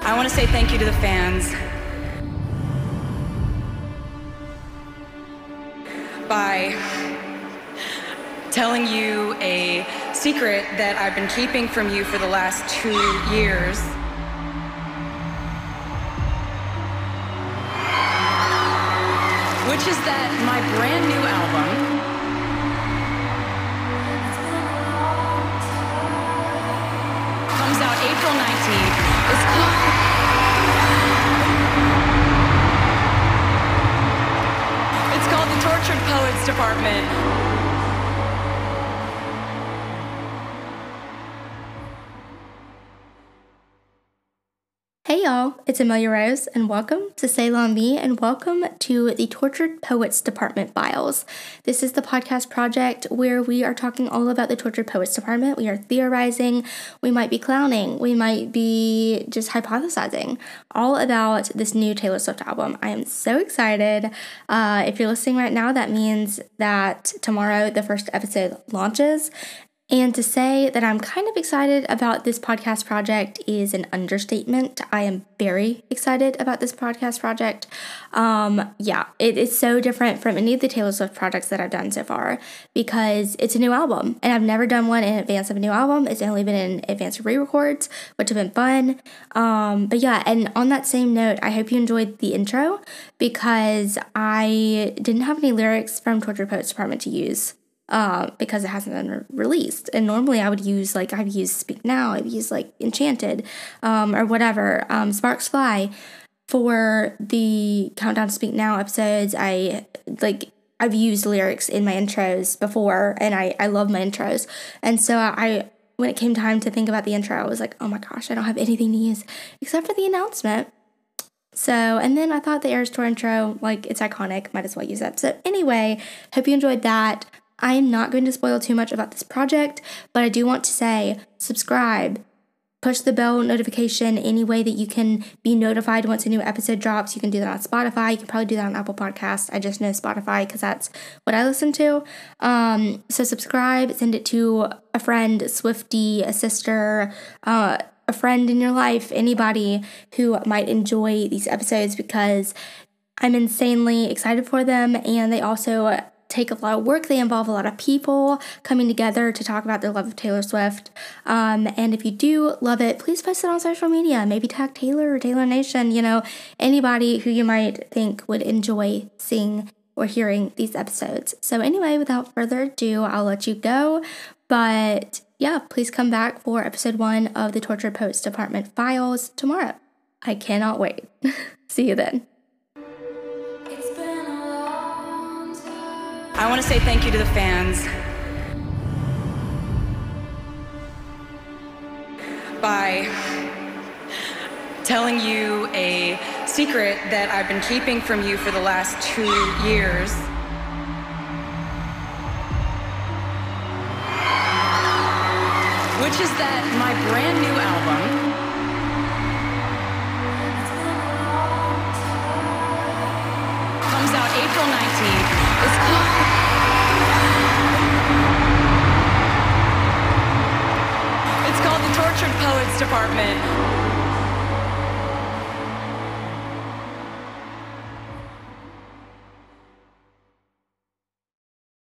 I want to say thank you to the fans by telling you a secret that I've been keeping from you for the last 2 years. Which is that my brand new album comes out April 19th. It's called The Tortured Poets Department. Hey y'all, it's Amelia Rose, and welcome to C'est La Me, and welcome to the Tortured Poets Department Files. This is the podcast project where we are talking all about the Tortured Poets Department. We are theorizing, we might be clowning, we might be just hypothesizing all about this new Taylor Swift album. I am so excited. If you're listening right now, that means that tomorrow the first episode launches. And to say that I'm kind of excited about this podcast project is an understatement. I am very excited about this podcast project. It is so different from any of the Taylor Swift projects that I've done so far because it's a new album. And I've never done one in advance of a new album. It's only been in advance of re-records, which have been fun. And on that same note, I hope you enjoyed the intro because I didn't have any lyrics from Tortured Poets Department to use. Because it hasn't been released. And normally I've used Speak Now, I've used Enchanted, or whatever, Sparks Fly for the Countdown to Speak Now episodes. I've used lyrics in my intros before, and I love my intros. And so when it came time to think about the intro, I was like, oh my gosh, I don't have anything to use except for the announcement. So, and then I thought the Eras Tour intro, it's iconic, might as well use that. So anyway, hope you enjoyed that. I am not going to spoil too much about this project, but I do want to say subscribe, push the bell notification any way that you can be notified once a new episode drops. You can do that on Spotify. You can probably do that on Apple Podcasts. I just know Spotify because that's what I listen to. So subscribe, send it to a friend, a Swiftie, a sister, a friend in your life, anybody who might enjoy these episodes because I'm insanely excited for them, and they also take a lot of work. They involve a lot of people coming together to talk about their love of Taylor Swift. And if you do love it, please post it on social media. Maybe tag Taylor or Taylor Nation, anybody who you might think would enjoy seeing or hearing these episodes. So anyway, without further ado, I'll let you go. But yeah, please come back for episode 1 of the Tortured Poets Department Files tomorrow. I cannot wait. See you then. I want to say thank you to the fans by telling you a secret that I've been keeping from you for the last 2 years. Which is that my brand new album comes out April 19th. It's called The Tortured Poets Department.